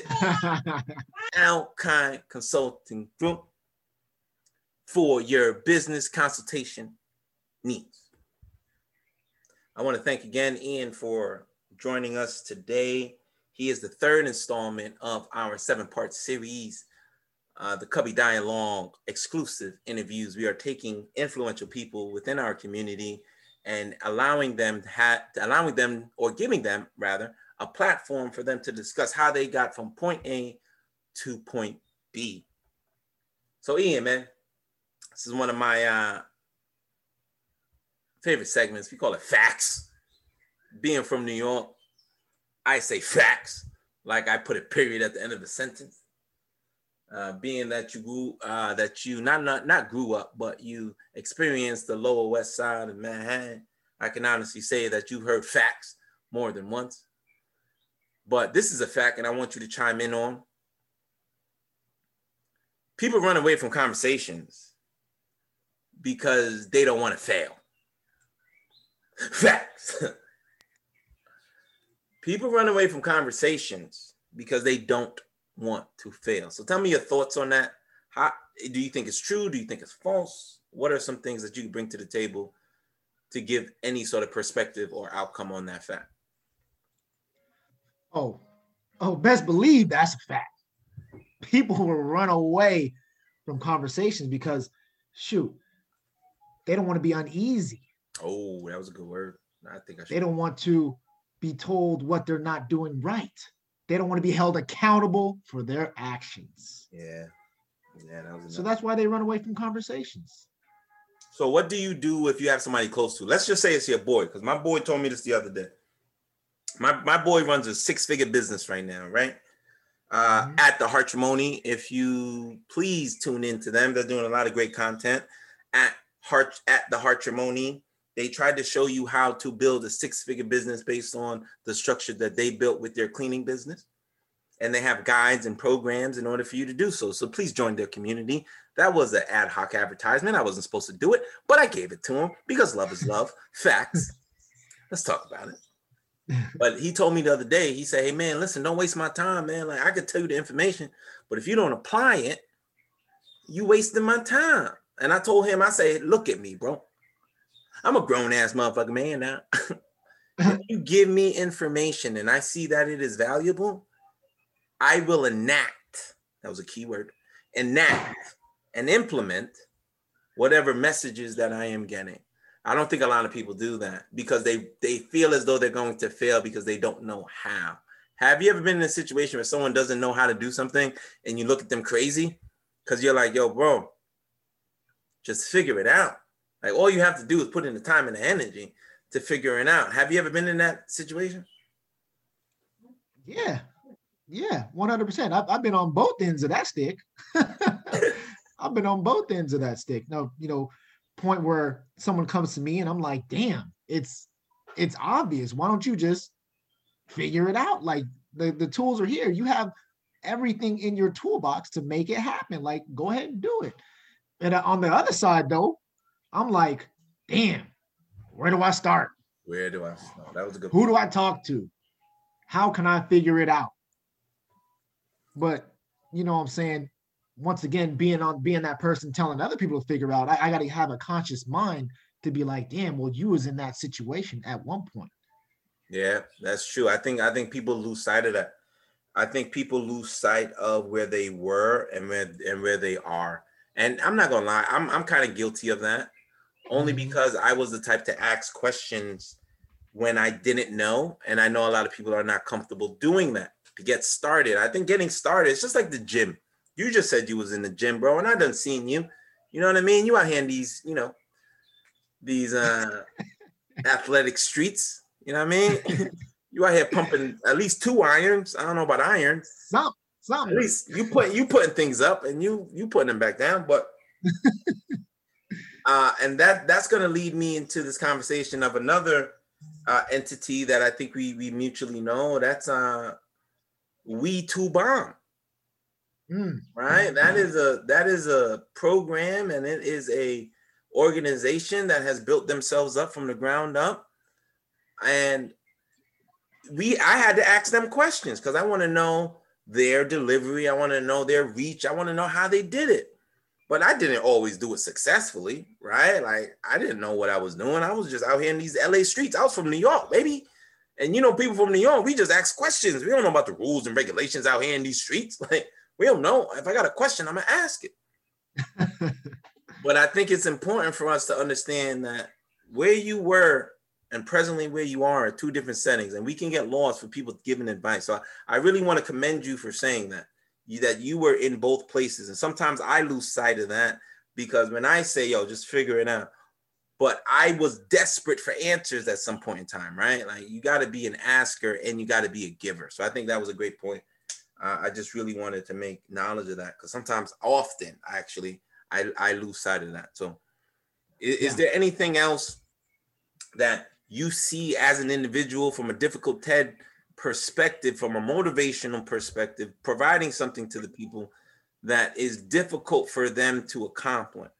Alki Consulting Group for your business consultation needs. I want to thank again Ian for joining us today. He is the third installment of our seven-part series, uh, the Cubby Dialogue exclusive interviews. We are taking influential people within our community and allowing them to have, allowing them, or giving them rather, a platform for them to discuss how they got from point A to point B. So Ian, man, this is one of my uh, favorite segments. We call it Facts. Being from New York, I say facts, like I put a period at the end of the sentence. uh, being that you grew, uh, that you not, not not grew up, but you experienced the Lower West Side of Manhattan, I can honestly say that you've heard facts more than once. But this is a fact, and I want you to chime in on. People run away from conversations because they don't want to fail. Facts. People run away from conversations because they don't want to fail. So tell me your thoughts on that. How do you think it's true? Do you think it's false? What are some things that you can bring to the table to give any sort of perspective or outcome on that fact? Oh, oh, best believe that's a fact. People will run away from conversations because, shoot, they don't want to be uneasy. Oh, that was a good word. I think I should. They don't want to be told what they're not doing right. They don't want to be held accountable for their actions. Yeah. Yeah, that was enough. So that's why they run away from conversations. So what do you do if you have somebody close to? Let's just say it's your boy, because my boy told me this the other day. My my boy runs a six-figure business right now, right? Uh, mm-hmm. At the Hartrimony. If you please tune into them, they're doing a lot of great content at Heart at the Hartrimony. They tried to show you how to build a six-figure business based on the structure that they built with their cleaning business. And they have guides and programs in order for you to do so. So please join their community. That was an ad hoc advertisement. I wasn't supposed to do it, but I gave it to him because love is love. Facts. Let's talk about it. But he told me the other day, he said, hey, man, listen, don't waste my time, man. Like, I could tell you the information, but if you don't apply it, you wasting my time. And I told him, I said, look at me, bro. I'm a grown-ass motherfucker, man, now. If you give me information and I see that it is valuable, I will enact, that was a key word, enact and implement whatever messages that I am getting. I don't think a lot of people do that because they, they feel as though they're going to fail because they don't know how. Have you ever been in a situation where someone doesn't know how to do something and you look at them crazy? Because you're like, yo, bro, just figure it out. Like, all you have to do is put in the time and the energy to figure it out. Have you ever been in that situation? Yeah. Yeah, one hundred percent. I've, I've been on both ends of that stick. I've been on both ends of that stick. Now, you know, point where someone comes to me and I'm like, damn, it's it's obvious. Why don't you just figure it out? Like, the, the tools are here. You have everything in your toolbox to make it happen. Like, go ahead and do it. And on the other side, though, I'm like, damn, where do I start? Where do I start? That was a good Who point. do I talk to? How can I figure it out? But, you know what I'm saying? Once again, being on being that person telling other people to figure out, I, I got to have a conscious mind to be like, damn, well, you was in that situation at one point. Yeah, that's true. I think I think people lose sight of that. I think people lose sight of where they were and where and where they are. And I'm not gonna lie, I'm I'm kind of guilty of that, only because I was the type to ask questions when I didn't know, and I know a lot of people are not comfortable doing that. To get started, I think getting started, it's just like the gym. You just said you was in the gym, bro, and I done seen you. You know what I mean? You out here in these, you know, these uh, athletic streets. You know what I mean? You out here pumping at least two irons. I don't know about irons. Some, some. At least you put you putting things up and you you putting them back down. But uh, and that that's gonna lead me into this conversation of another uh, entity that I think we we mutually know. That's uh. We Too Bomb, mm. right? That is a that is a program, and it is a organization that has built themselves up from the ground up. And we, I had to ask them questions because I want to know their delivery. I want to know their reach. I want to know how they did it. But I didn't always do it successfully, right? Like, I didn't know what I was doing. I was just out here in these L A streets. I was from New York, baby. And you know, people from New York, we just ask questions. We don't know about the rules and regulations out here in these streets. Like, we don't know. If I got a question, I'm gonna ask it. But I think it's important for us to understand that where you were and presently where you are are two different settings, and we can get lost for people giving advice. So I, I really want to commend you for saying that, you, that you were in both places. And sometimes I lose sight of that because when I say, yo, just figure it out. But I was desperate for answers at some point in time, right? Like, you got to be an asker and you got to be a giver. So I think that was a great point Uh, I just really wanted to make knowledge of that because sometimes, often, actually, I, I lose sight of that. So is, yeah. is there anything else that you see as an individual from a difficult T E D perspective, from a motivational perspective, providing something to the people that is difficult for them to accomplish?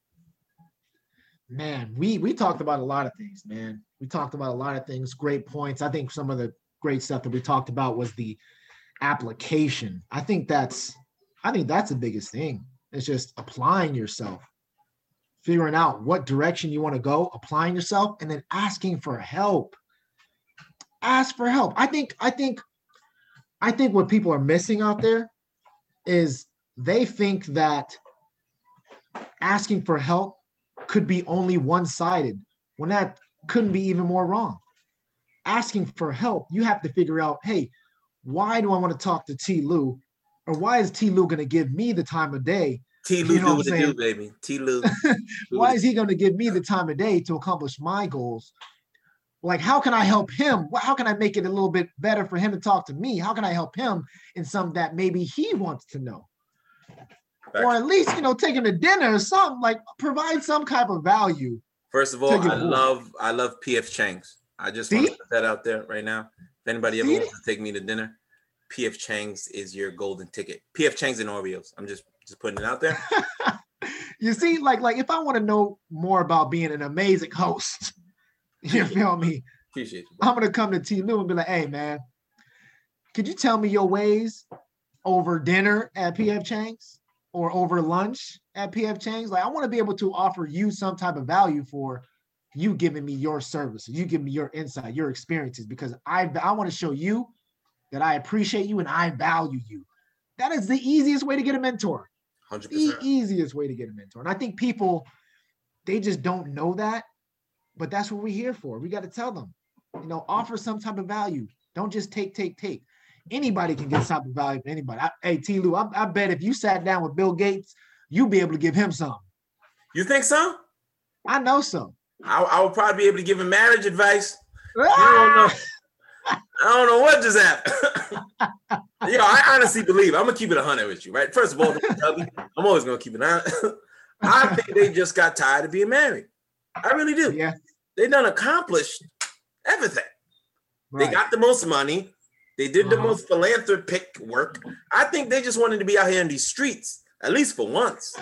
Man, we we talked about a lot of things, man. We talked about a lot of things, great points. I think some of the great stuff that we talked about was the application. I think that's I think that's the biggest thing. It's just applying yourself, figuring out what direction you want to go, applying yourself, and then asking for help. Ask for help. I think I think I think what people are missing out there is they think that asking for help could be only one-sided, when that couldn't be even more wrong. Asking for help, you have to figure out, hey, why do I want to talk to T. Lou? Or why is T. Lou going to give me the time of day? T. Lou, you know do what to do, baby. T. Lou. Why is he going to give me the time of day to accomplish my goals? Like, how can I help him? How can I make it a little bit better for him to talk to me? How can I help him in something that maybe he wants to know? Back. Or at least, you know, take him to dinner or something, like provide some type of value. First of all, I love, I love P F Chang's. I just See? want to put that out there right now. If anybody ever See? wants to take me to dinner, P F Chang's is your golden ticket. P F Chang's and Oreos. I'm just, just putting it out there. You see, like, like if I want to know more about being an amazing host, you feel me? Appreciate you. I'm gonna come to T. Lou and be like, hey man, could you tell me your ways over dinner at P F Chang's? Or over lunch at P F Chang's? Like, I want to be able to offer you some type of value for you giving me your service, you give me your insight, your experiences, because I I want to show you that I appreciate you and I value you. That is the easiest way to get a mentor. one hundred percent. The easiest way to get a mentor. And I think people, they just don't know that, but that's what we're here for. We got to tell them, you know, offer some type of value. Don't just take, take, take. Anybody can get some value from anybody. I, hey, T. Lou, I, I bet if you sat down with Bill Gates, you'd be able to give him some. You think so? I know so. I, I would probably be able to give him marriage advice. I don't know. I don't know what just happened. Yo, I honestly believe, I'm going to keep it one hundred with you, right? First of all, I'm always going to keep it on. I think they just got tired of being married. I really do. Yeah. They done accomplished everything. Right. They got the most money. They did the uh-huh. most philanthropic work. I think they just wanted to be out here in these streets, at least for once.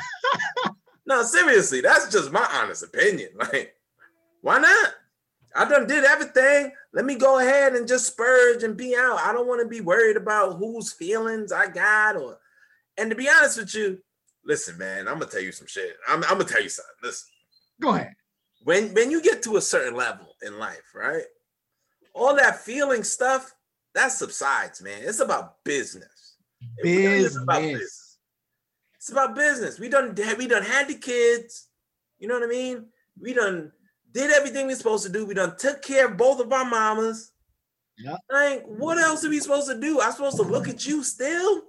No, seriously, that's just my honest opinion. Like, why not? I done did everything. Let me go ahead and just spurge and be out. I don't want to be worried about whose feelings I got. Or, and to be honest with you, listen, man, I'm gonna tell you some shit. I'm, I'm gonna tell you something. Listen. Go ahead. When when you get to a certain level in life, right? All that feeling stuff, that subsides, man. It's about business. Business. It's about business. It's about business. We done we done had the kids. You know what I mean? We done did everything we supposed to do. We done took care of both of our mamas. Yeah. Like, what else are we supposed to do? I'm supposed to look at you still?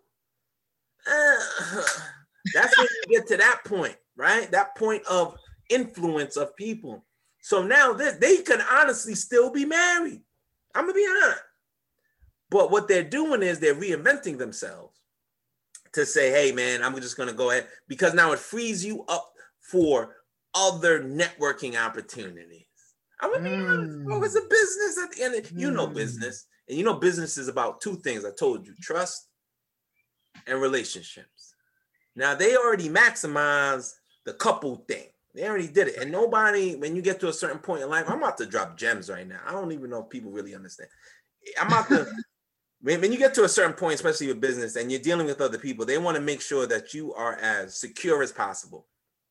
Uh, that's when you get to that point, right? That point of influence of people. So now they, they can honestly still be married. I'm gonna be honest. But what they're doing is they're reinventing themselves to say, hey, man, I'm just going to go ahead, because now it frees you up for other networking opportunities. I'm going to be honest, bro, it's a business at the end. Of, you know business. And you know business is about two things. I told you, trust and relationships. Now, they already maximized the couple thing. They already did it. And nobody, when you get to a certain point in life, I'm about to drop gems right now. I don't even know if people really understand. I'm about to... When, when you get to a certain point, especially with business, and you're dealing with other people, they want to make sure that you are as secure as possible.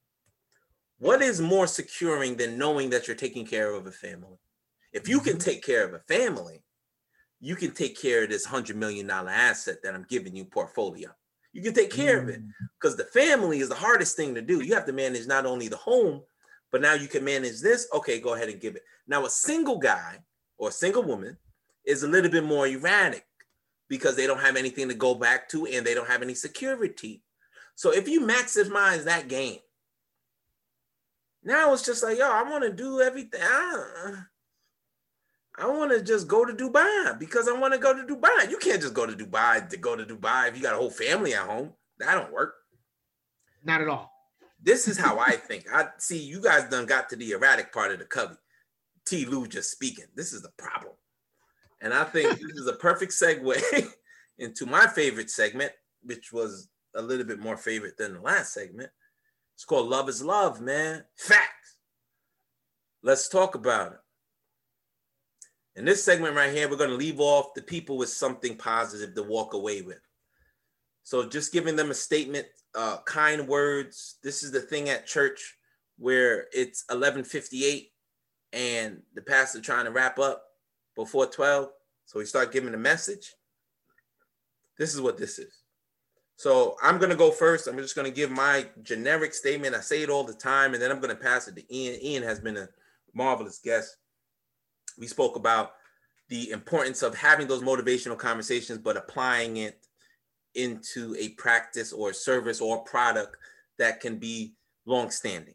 What is more securing than knowing that you're taking care of a family? If you can take care of a family, you can take care of this one hundred million dollars asset that I'm giving you, portfolio. You can take care mm. of it, because the family is the hardest thing to do. You have to manage not only the home, but now you can manage this. Okay, go ahead and give it. Now, a single guy or a single woman is a little bit more erratic, because they don't have anything to go back to and they don't have any security. So if you maximize that game, now it's just like, yo, I want to do everything. I, I want to just go to Dubai because I want to go to Dubai. You can't just go to Dubai to go to Dubai if you got a whole family at home. That don't work. Not at all. This is how I think. I see you guys done got to the erratic part of the cubby. T. Lou just speaking. This is the problem. And I think this is a perfect segue into my favorite segment, which was a little bit more favorite than the last segment. It's called Love is Love, man. Facts. Let's talk about it. In this segment right here, we're going to leave off the people with something positive to walk away with. So just giving them a statement, uh, kind words. This is the thing at church where it's eleven fifty-eight and the pastor trying to wrap up before twelve. So we start giving the message. This is what this is. So I'm going to go first. I'm just going to give my generic statement. I say it all the time, and then I'm going to pass it to Ian. Ian has been a marvelous guest. We spoke about the importance of having those motivational conversations, but applying it into a practice or a service or a product that can be long-standing.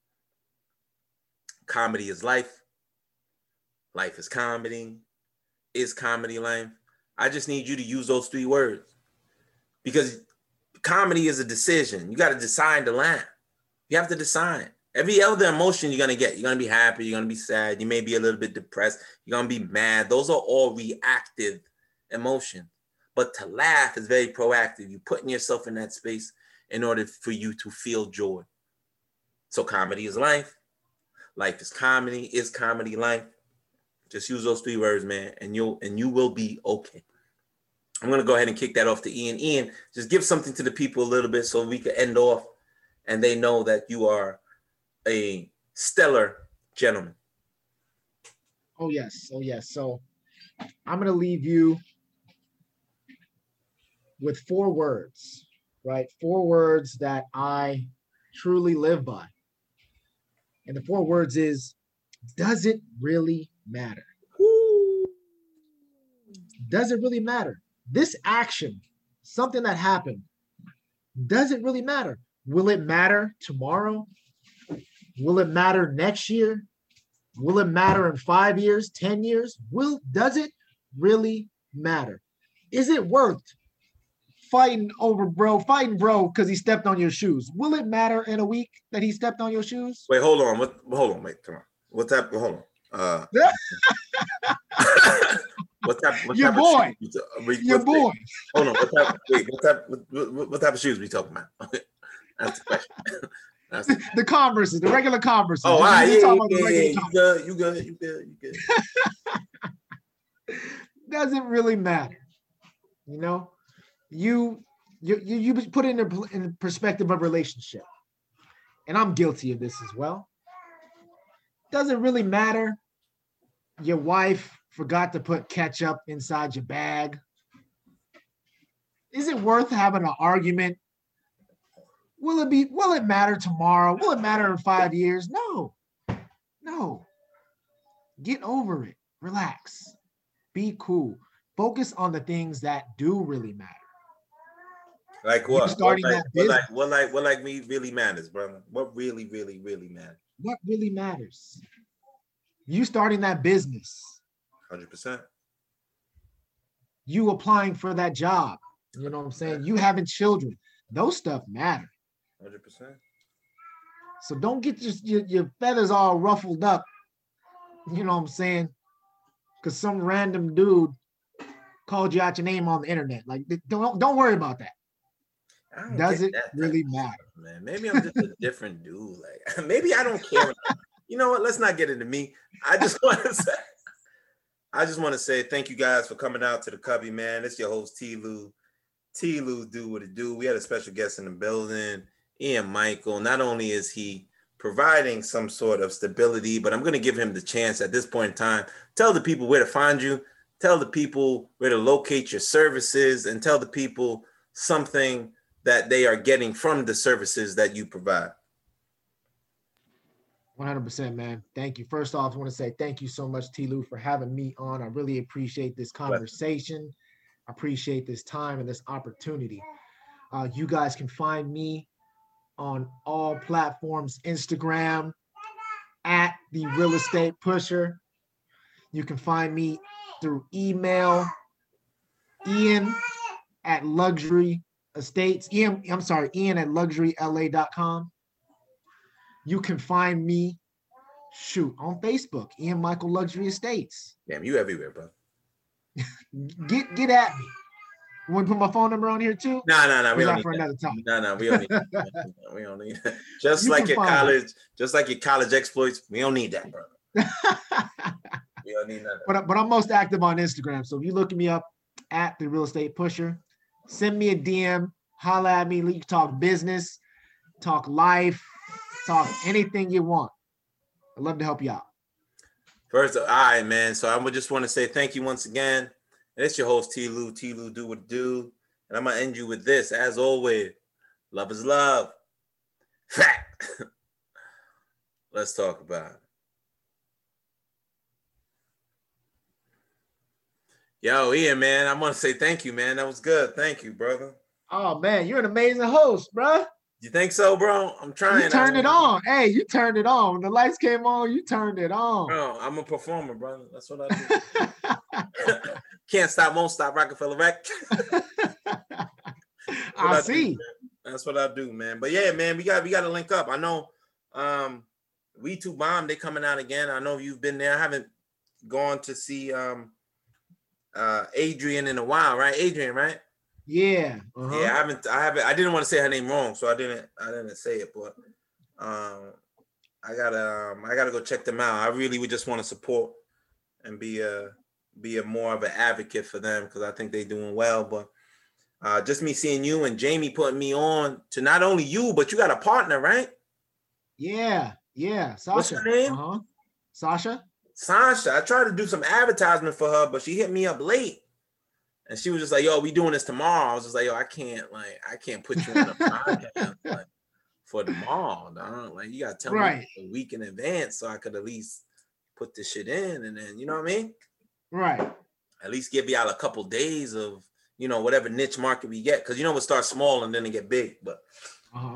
Comedy is life. Life is comedy. Is comedy life? I just need you to use those three words because comedy is a decision. You got to decide to laugh. You have to decide. Every other emotion you're going to get, you're going to be happy, you're going to be sad, you may be a little bit depressed, you're going to be mad. Those are all reactive emotions. But to laugh is very proactive. You're putting yourself in that space in order for you to feel joy. So comedy is life. Life is comedy. Is comedy life? Just use those three words, man, and you'll and you will be okay. I'm going to go ahead and kick that off to Ian. Ian, just give something to the people a little bit so we can end off and they know that you are a stellar gentleman. Oh, yes. Oh, yes. So I'm going to leave you with four words, right? Four words that I truly live by. And the four words is, does it really matter? Woo. Does it really matter? This action, something that happened, does it really matter? Will it matter tomorrow? Will it matter next year? Will it matter in five years, ten years? Will, does it really matter? Is it worth fighting over bro, fighting bro because he stepped on your shoes? Will it matter in a week that he stepped on your shoes? Wait, hold on. What, hold on, wait, come on. What type, hold on. Uh, what type, what your type boy. Of shoes we, your boy. Wait, hold on. What type, wait, what type, what, what, what type of shoes we talking about? That's the question. That's the, the Converses, the regular Converses. Oh, all right, yeah, yeah, yeah, yeah. You good, you good, you good, you good. Doesn't really matter. You know, you you you, you put it in the in the perspective of relationship, and I'm guilty of this as well. Doesn't really matter. Your wife forgot to put ketchup inside your bag. Is it worth having an argument? Will it be, will it matter tomorrow? Will it matter in five years? No, no. Get over it. Relax. Be cool. Focus on the things that do really matter. Like what? You're starting what, like, that business. what like what like what like me really matters, brother? What really, really, really matters? What really matters? You starting that business. one hundred percent. You applying for that job. You know what I'm saying? You having children. Those stuff matter. one hundred percent. So don't get your, your, your feathers all ruffled up. You know what I'm saying? Because some random dude called you out your name on the internet. Like, don't, don't worry about that. Does it really matter? Stuff, man, maybe I'm just a different dude. Like, maybe I don't care. You know what? Let's not get into me. I just want to say, I just want to say thank you guys for coming out to the Cubby, man. It's your host T. Lou. T. Lou do what it do. We had a special guest in the building, Ian Michael. Not only is he providing some sort of stability, but I'm going to give him the chance at this point in time. Tell the people where to find you. Tell the people where to locate your services, and tell the people something that they are getting from the services that you provide. one hundred percent, man. Thank you. First off, I want to say thank you so much, T. Lou, for having me on. I really appreciate this conversation. I appreciate this time and this opportunity. Uh, you guys can find me on all platforms, Instagram, at The Real Estate Pusher. You can find me through email, Ian at Luxury Estates. Ian, I'm sorry, Ian at luxury L A dot com. You can find me, shoot, on Facebook, Ian Michael Luxury Estates. Damn, you everywhere, bro. Get get at me. You want to put my phone number on here too? No, no, no. We don't need for that. another time. No, no, we don't need that. We don't need that. Just You like can your find college, just like your college exploits, we don't need that, brother. We don't need that. But, but I'm most active on Instagram. So if you look me up at the Real Estate Pusher, send me a D M, holla at me. We can talk business, talk life, talk anything you want. I'd love to help you out. First, all right, man. So I would just want to say thank you once again. And it's your host, T. Lou. T. Lou, do what it do. And I'm going to end you with this. As always, love is love. Fact. Let's talk about it. Yo, Ian, man, I want to say thank you, man. That was good. Thank you, brother. Oh, man, you're an amazing host, bro. You think so, bro? I'm trying. You turned it on. Hey, you turned it on. When the lights came on, you turned it on. Bro, I'm a performer, brother. That's what I do. Can't stop, won't stop, Rockefeller Rec. I, I Do, see. That's what I do, man. But yeah, man, we got we got to link up. I know um We Two Bomb, they coming out again. I know you've been there. I haven't gone to see um uh Adrian in a while, right? Adrian, right? Yeah. Uh-huh. Yeah, I haven't I haven't I didn't want to say her name wrong, so I didn't I didn't say it, but um I gotta um, I gotta go check them out. I really would just want to support and be a be a more of an advocate for them because I think they're doing well. But uh, just me seeing you and Jamie putting me on to not only you, but you got a partner, right? Yeah, yeah. Sasha. What's her name? Uh-huh. Sasha. Sasha. I tried to do some advertisement for her, but she hit me up late. And she was just like, yo, we doing this tomorrow. I was just like, yo, I can't, like, I can't put you on a podcast like, for tomorrow, dog. Like, you got to tell right. me a week in advance so I could at least put this shit in. And then, you know what I mean? Right. At least give y'all a couple days of, you know, whatever niche market we get. Because, you know, we'll start small and then it get big. But uh-huh.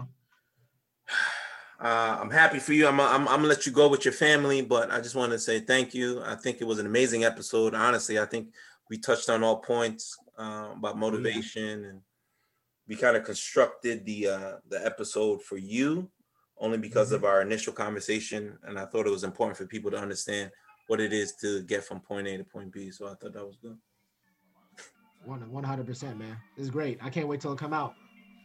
uh, I'm happy for you. I'm, I'm, I'm going to let you go with your family. But I just want to say thank you. I think it was an amazing episode. Honestly, I think we touched on all points uh, about motivation. Yeah. And we kind of constructed the uh, the episode for you only because mm-hmm. of our initial conversation. And I thought it was important for people to understand what it is to get from point A to point B. So I thought that was good. one hundred percent, man. This is great. I can't wait till it come out.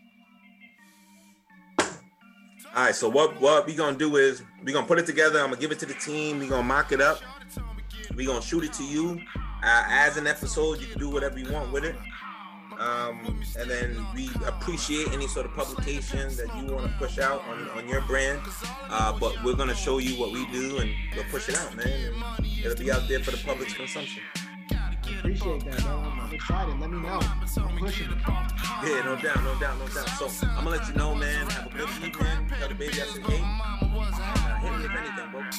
All right, so what, what we're going to do is we're going to put it together. I'm going to give it to the team. We're going to mock it up. We're going to shoot it to you uh, as an episode. You can do whatever you want with it. Um, and then we appreciate any sort of publication that you want to push out on, on your brand. Uh, but we're going to show you what we do and we'll push it out, man. And it'll be out there for the public's consumption. I appreciate that, bro. I'm, I'm excited. Let me know. I'm pushing it. Yeah, no doubt, no doubt, no doubt. So I'm going to let you know, man. Have a good evening. Tell the baby I said, hey, uh, hit me if anything, bro.